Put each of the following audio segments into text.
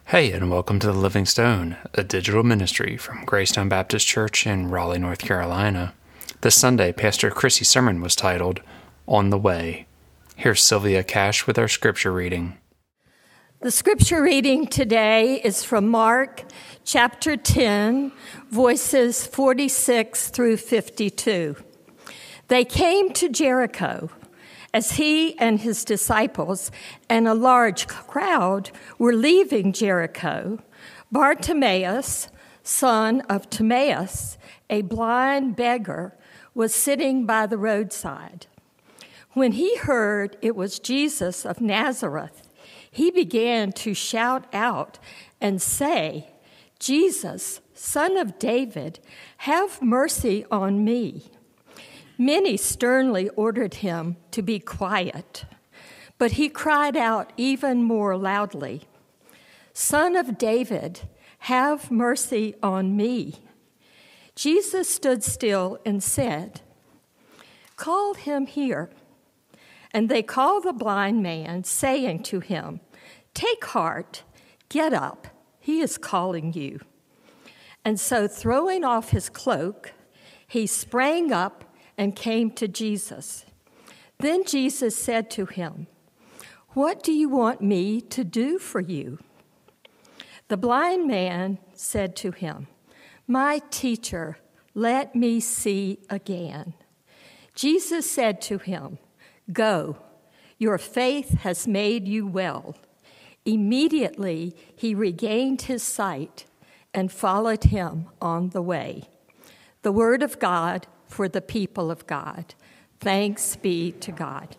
Hey, and welcome to The Living Stone, a digital ministry from Greystone Baptist Church in Raleigh, North Carolina. This Sunday, Pastor Chrissy's sermon was titled, On the Way. Here's Sylvia Cash with our scripture reading. The scripture reading today is from Mark chapter 10, verses 46 through 52. They came to Jericho. As he and his disciples and a large crowd were leaving Jericho, Bartimaeus, son of Timaeus, a blind beggar, was sitting by the roadside. When he heard it was Jesus of Nazareth, he began to shout out and say, "Jesus, Son of David, have mercy on me." Many sternly ordered him to be quiet, but he cried out even more loudly, "Son of David, have mercy on me." Jesus stood still and said, "Call him here." And they called the blind man, saying to him, "Take heart, get up, he is calling you." And so throwing off his cloak, he sprang up and came to Jesus. Then Jesus said to him, "What do you want me to do for you?" The blind man said to him, "My teacher, let me see again." Jesus said to him, "Go, your faith has made you well." Immediately he regained his sight and followed him on the way. The word of God for the people of God. Thanks be to God.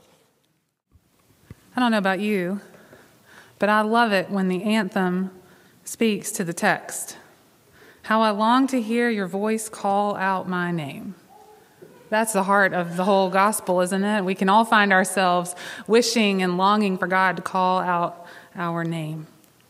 I don't know about you, but I love it when the anthem speaks to the text. How I long to hear your voice call out my name. That's the heart of the whole gospel, isn't it? We can all find ourselves wishing and longing for God to call out our name.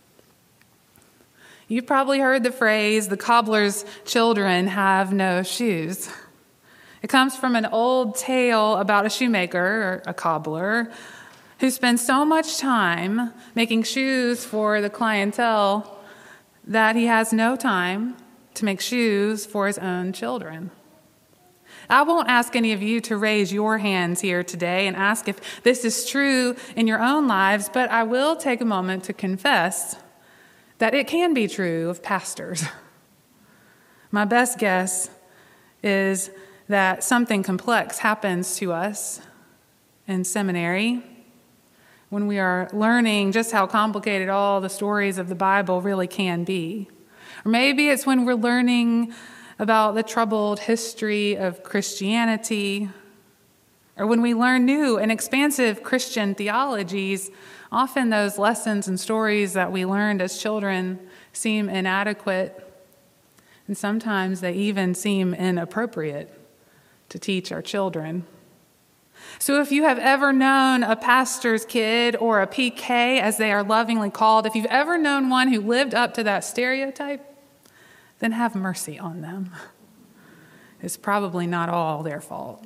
You've probably heard the phrase, "the cobbler's children have no shoes." It comes from an old tale about a shoemaker, or a cobbler, who spends so much time making shoes for the clientele that he has no time to make shoes for his own children. I won't ask any of you to raise your hands here today and ask if this is true in your own lives, but I will take a moment to confess that it can be true of pastors. My best guess is that something complex happens to us in seminary when we are learning just how complicated all the stories of the Bible really can be. Or maybe it's when we're learning about the troubled history of Christianity, or when we learn new and expansive Christian theologies. Often those lessons and stories that we learned as children seem inadequate, and sometimes they even seem inappropriate to teach our children. So if you have ever known a pastor's kid, or a PK as they are lovingly called, if you've ever known one who lived up to that stereotype, then have mercy on them. It's probably not all their fault.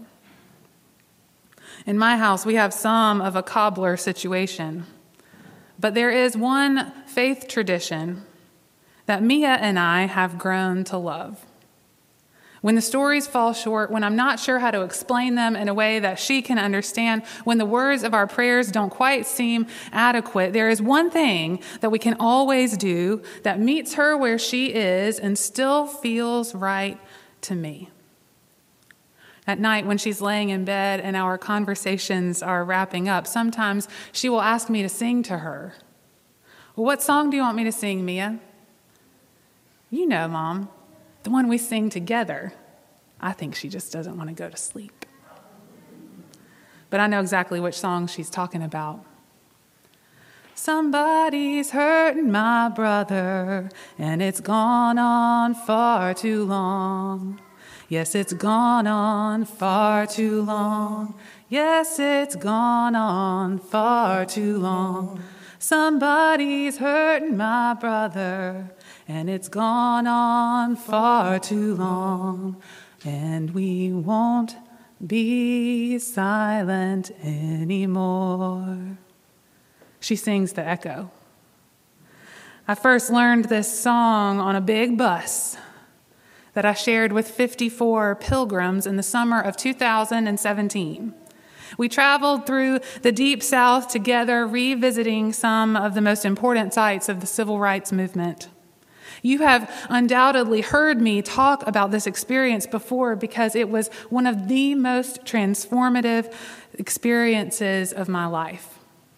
In my house, we have some of a cobbler situation, but there is one faith tradition that Mia and I have grown to love. When the stories fall short, when I'm not sure how to explain them in a way that she can understand, when the words of our prayers don't quite seem adequate, there is one thing that we can always do that meets her where she is and still feels right to me. At night, when she's laying in bed and our conversations are wrapping up, sometimes she will ask me to sing to her. "Well, what song do you want me to sing, Mia?" "You know, Mom, the one we sing together." I think she just doesn't want to go to sleep. But I know exactly which song she's talking about. "Somebody's hurting my brother, and it's gone on far too long. Yes, it's gone on far too long. Yes, it's gone on far too long. Somebody's hurting my brother, and it's gone on far too long. And we won't be silent anymore." She sings the echo. I first learned this song on a big bus that I shared with 54 pilgrims in the summer of 2017. We traveled through the Deep South together, revisiting some of the most important sites of the civil rights movement. You have undoubtedly heard me talk about this experience before because it was one of the most transformative experiences of my life.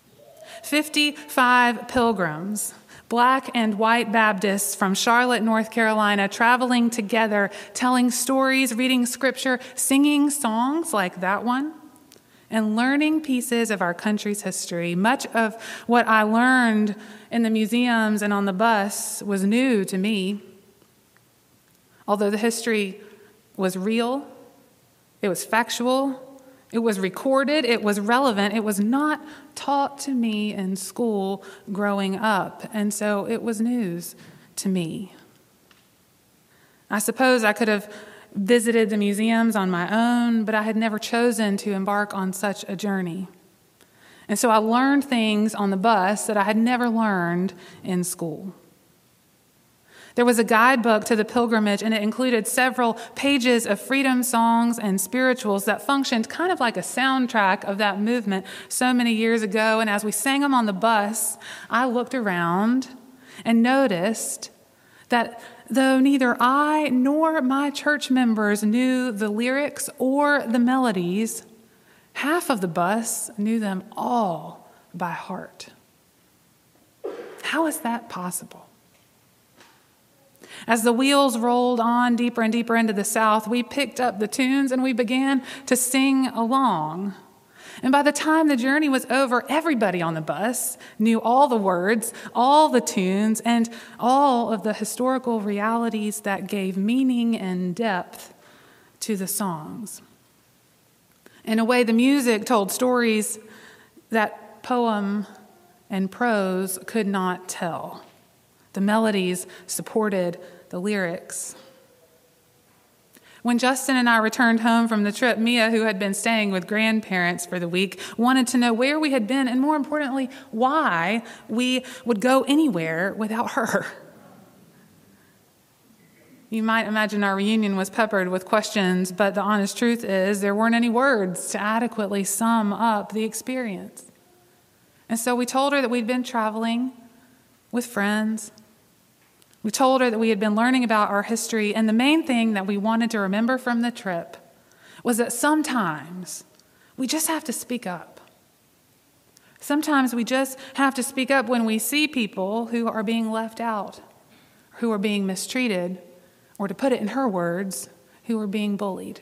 55 pilgrims, Black and white Baptists from Charlotte, North Carolina, traveling together, telling stories, reading scripture, singing songs like that one, and learning pieces of our country's history. Much of what I learned in the museums and on the bus was new to me. Although the history was real, it was factual, it was recorded, it was relevant, it was not taught to me in school growing up, and so it was news to me. I suppose I could have visited the museums on my own, but I had never chosen to embark on such a journey. And so I learned things on the bus that I had never learned in school. There was a guidebook to the pilgrimage, and it included several pages of freedom songs and spirituals that functioned kind of like a soundtrack of that movement so many years ago. And as we sang them on the bus, I looked around and noticed that though neither I nor my church members knew the lyrics or the melodies, half of the bus knew them all by heart. How is that possible? As the wheels rolled on deeper and deeper into the South, we picked up the tunes and we began to sing along. And by the time the journey was over, everybody on the bus knew all the words, all the tunes, and all of the historical realities that gave meaning and depth to the songs. In a way, the music told stories that poem and prose could not tell. The melodies supported the lyrics. When Justin and I returned home from the trip, Mia, who had been staying with grandparents for the week, wanted to know where we had been and, more importantly, why we would go anywhere without her. You might imagine our reunion was peppered with questions, but the honest truth is there weren't any words to adequately sum up the experience. And so we told her that we'd been traveling with friends. We told her that we had been learning about our history, and the main thing that we wanted to remember from the trip was that sometimes we just have to speak up. Sometimes we just have to speak up when we see people who are being left out, who are being mistreated, or to put it in her words, who are being bullied.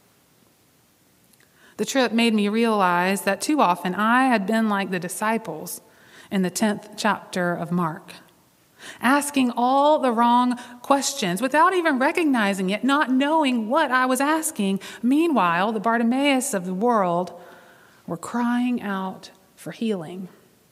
The trip made me realize that too often I had been like the disciples in the 10th chapter of Mark, asking all the wrong questions without even recognizing it, not knowing what I was asking. Meanwhile, the Bartimaeus of the world were crying out for healing.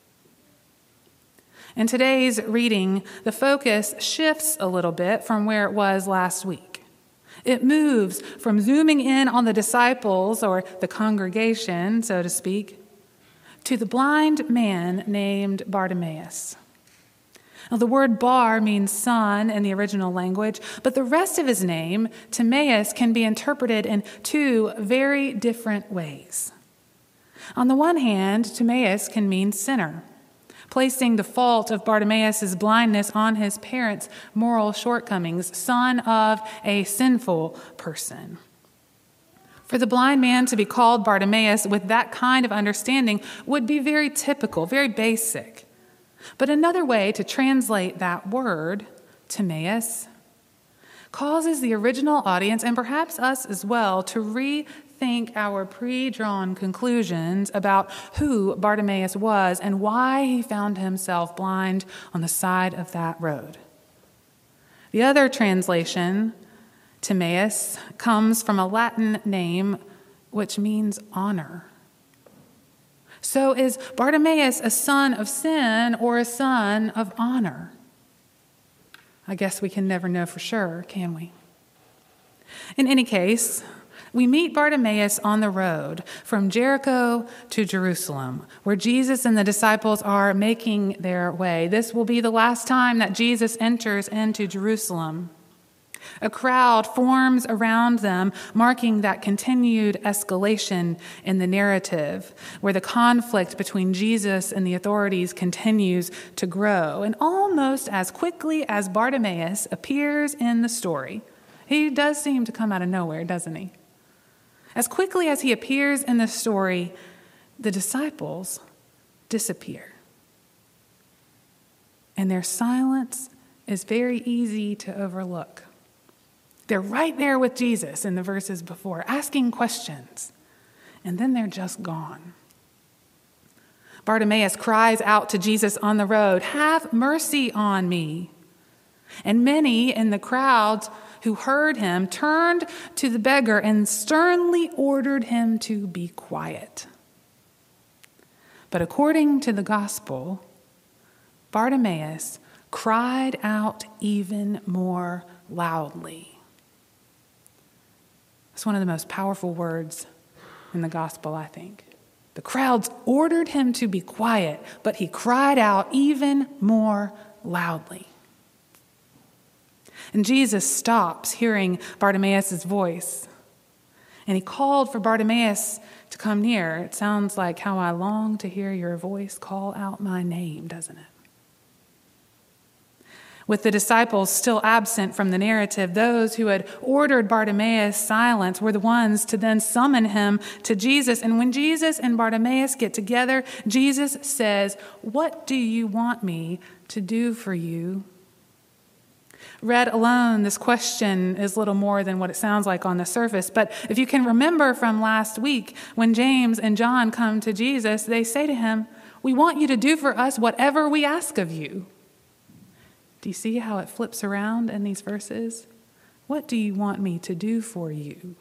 In today's reading, the focus shifts a little bit from where it was last week. It moves from zooming in on the disciples, or the congregation, so to speak, to the blind man named Bartimaeus. Now, the word bar means son in the original language, but the rest of his name, Timaeus, can be interpreted in two very different ways. On the one hand, Timaeus can mean sinner, placing the fault of Bartimaeus' blindness on his parents' moral shortcomings, son of a sinful person. For the blind man to be called Bartimaeus with that kind of understanding would be very typical, very basic. But another way to translate that word, Timaeus, causes the original audience, and perhaps us as well, to rethink our pre-drawn conclusions about who Bartimaeus was and why he found himself blind on the side of that road. The other translation, Timaeus, comes from a Latin name which means honor. So is Bartimaeus a son of sin or a son of honor? I guess we can never know for sure, can we? In any case, We meet Bartimaeus on the road from Jericho to Jerusalem, where Jesus and the disciples are making their way. This will be the last time that Jesus enters into Jerusalem. A crowd forms around them, marking that continued escalation in the narrative, where the conflict between Jesus and the authorities continues to grow. And almost as quickly as Bartimaeus appears in the story, he does seem to come out of nowhere, doesn't he? As quickly as he appears in the story, the disciples disappear. And their silence is very easy to overlook. They're right there with Jesus in the verses before, asking questions, and then they're just gone. Bartimaeus cries out to Jesus on the road, "Have mercy on me." And many in the crowds who heard him turned to the beggar and sternly ordered him to be quiet. But according to the gospel, Bartimaeus cried out even more loudly. It's one of the most powerful words in the gospel, I think. The crowds ordered him to be quiet, but he cried out even more loudly. And Jesus stops hearing Bartimaeus' voice, and he called for Bartimaeus to come near. It sounds like how I long to hear your voice call out my name, doesn't it? With the disciples still absent from the narrative, those who had ordered Bartimaeus' silence were the ones to then summon him to Jesus. And when Jesus and Bartimaeus get together, Jesus says, "What do you want me to do for you?" Read alone, this question is little more than what it sounds like on the surface. But if you can remember from last week, when James and John come to Jesus, they say to him, "We want you to do for us whatever we ask of you." Do you see how it flips around in these verses? What do you want me to do for you?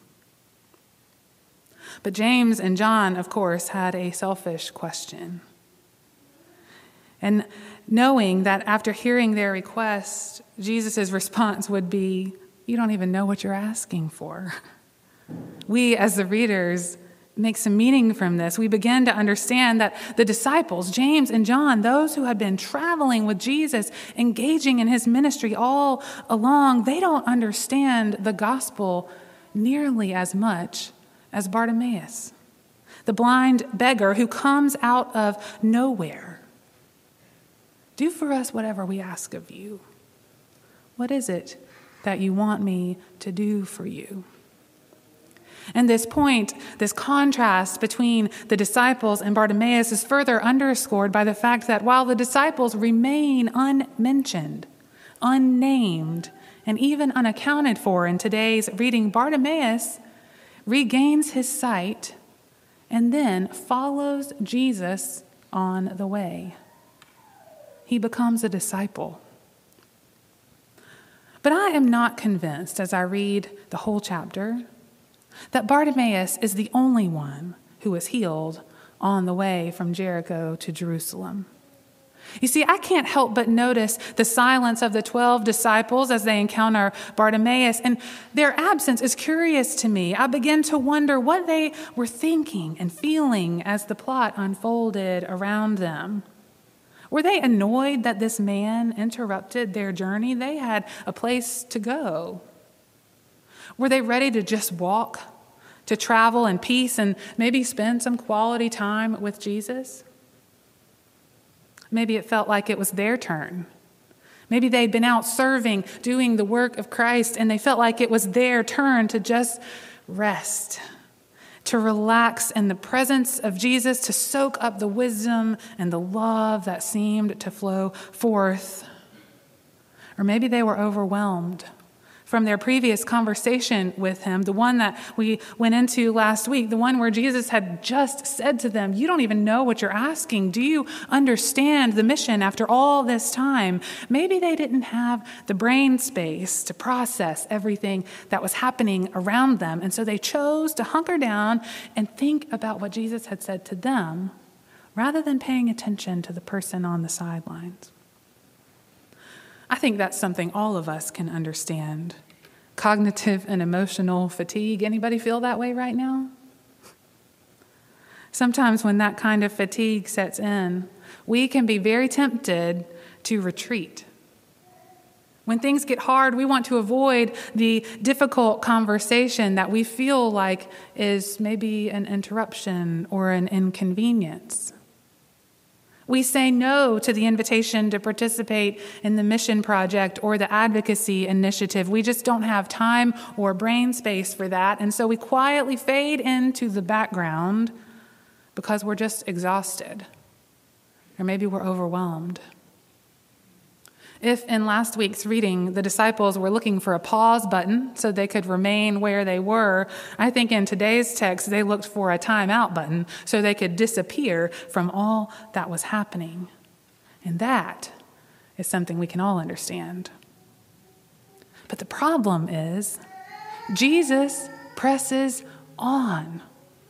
But James and John, of course, had a selfish question. And knowing that after hearing their request, Jesus' response would be, "You don't even know what you're asking for." We, as the readers, make some meaning from this. We begin to understand that the disciples, James and John, those who had been traveling with Jesus, engaging in his ministry all along, they don't understand the gospel nearly as much as Bartimaeus, the blind beggar who comes out of nowhere. "Do for us whatever we ask of you." What is it that you want me to do for you? And this point, this contrast between the disciples and Bartimaeus is further underscored by the fact that while the disciples remain unmentioned, unnamed, and even unaccounted for in today's reading, Bartimaeus regains his sight and then follows Jesus on the way. He becomes a disciple. But I am not convinced, as I read the whole chapter, that Bartimaeus is the only one who is healed on the way from Jericho to Jerusalem. You see, I can't help but notice the silence of the 12 disciples as they encounter Bartimaeus, and their absence is curious to me. I begin to wonder what they were thinking and feeling as the plot unfolded around them. Were they annoyed that this man interrupted their journey? They had a place to go. Were they ready to just walk, to travel in peace and maybe spend some quality time with Jesus? Maybe it felt like it was their turn. Maybe they'd been out serving, doing the work of Christ, and they felt like it was their turn to just rest, to relax in the presence of Jesus, to soak up the wisdom and the love that seemed to flow forth. Or maybe they were overwhelmed from their previous conversation with him, the one that we went into last week, the one where Jesus had just said to them, "You don't even know what you're asking. Do you understand the mission after all this time?" Maybe they didn't have the brain space to process everything that was happening around them, and so they chose to hunker down and think about what Jesus had said to them rather than paying attention to the person on the sidelines. I think that's something all of us can understand. cognitive and emotional fatigue. Anybody feel that way right now? Sometimes when that kind of fatigue sets in, we can be very tempted to retreat. When things get hard, we want to avoid the difficult conversation that we feel like is maybe an interruption or an inconvenience. We say no to the invitation to participate in the mission project or the advocacy initiative. We just don't have time or brain space for that, and so we quietly fade into the background because we're just exhausted, or maybe we're overwhelmed. If in last week's reading, the disciples were looking for a pause button so they could remain where they were, I think in today's text, they looked for a timeout button so they could disappear from all that was happening. And that is something we can all understand. But the problem is, Jesus presses on.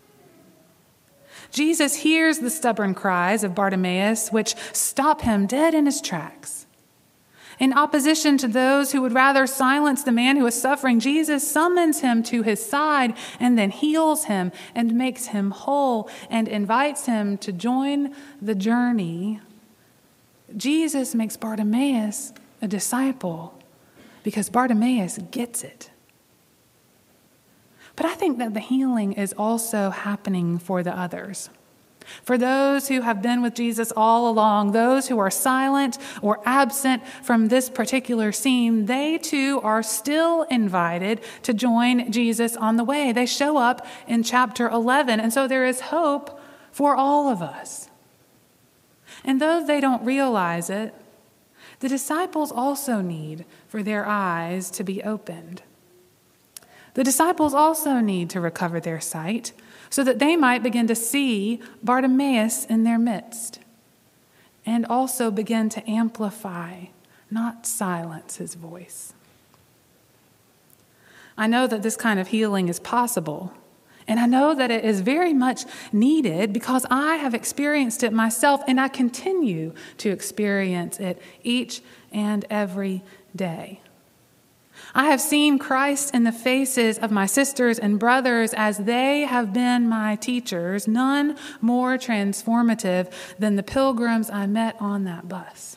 Jesus hears the stubborn cries of Bartimaeus, which stop him dead in his tracks. In opposition to those who would rather silence the man who is suffering, Jesus summons him to his side and then heals him and makes him whole and invites him to join the journey. Jesus makes Bartimaeus a disciple because Bartimaeus gets it. But I think that the healing is also happening for the others. For those who have been with Jesus all along, those who are silent or absent from this particular scene, they too are still invited to join Jesus on the way. They show up in chapter 11, and so there is hope for all of us. And though they don't realize it, the disciples also need for their eyes to be opened. The disciples also need to recover their sight, so that they might begin to see Bartimaeus in their midst and also begin to amplify, not silence his voice. I know that this kind of healing is possible, and I know that it is very much needed because I have experienced it myself, and I continue to experience it each and every day. I have seen Christ in the faces of my sisters and brothers as they have been my teachers, none more transformative than the pilgrims I met on that bus.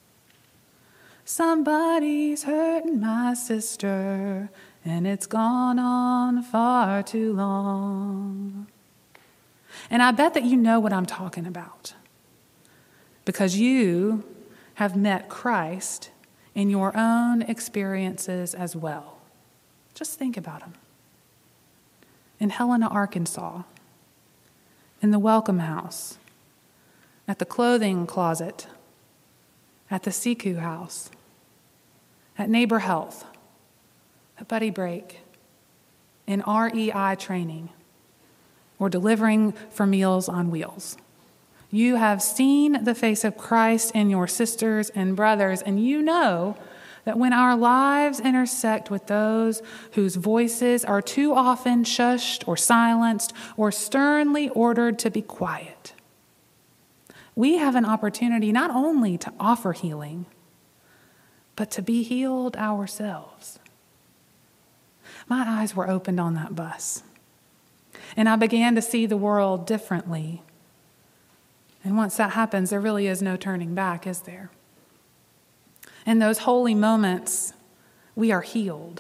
Somebody's hurting my sister, and it's gone on far too long. And I bet that you know what I'm talking about, because you have met Christ in your own experiences as well. Just think about them. In Helena, Arkansas, in the Welcome House, at the clothing closet, at the Siku House, at Neighbor Health, at Buddy Break, in REI training, or delivering for Meals on Wheels. You have seen the face of Christ in your sisters and brothers, and you know that when our lives intersect with those whose voices are too often shushed or silenced or sternly ordered to be quiet, we have an opportunity not only to offer healing, but to be healed ourselves. My eyes were opened on that bus, and I began to see the world differently. And once that happens, there really is no turning back, is there? In those holy moments, we are healed.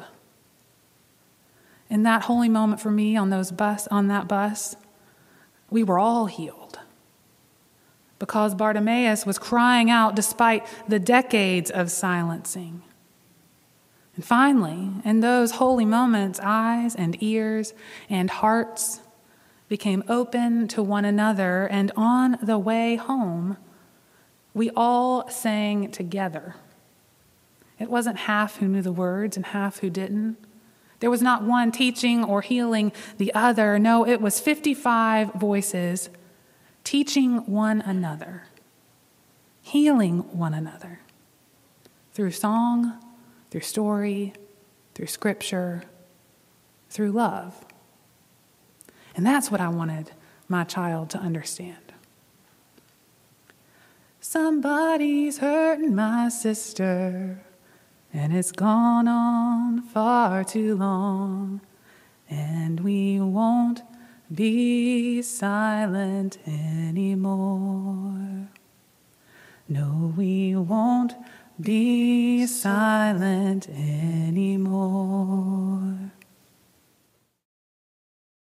In that holy moment for me on that bus, we were all healed. Because Bartimaeus was crying out despite the decades of silencing. And finally, in those holy moments, eyes and ears and hearts became open to one another, and on the way home, we all sang together. It wasn't half who knew the words and half who didn't. There was not one teaching or healing the other. No, it was 55 voices teaching one another, healing one another through song, through story, through scripture, through love. And that's what I wanted my child to understand. Somebody's hurting my sister, And it's gone on far too long, and we won't be silent anymore. No, we won't be silent anymore.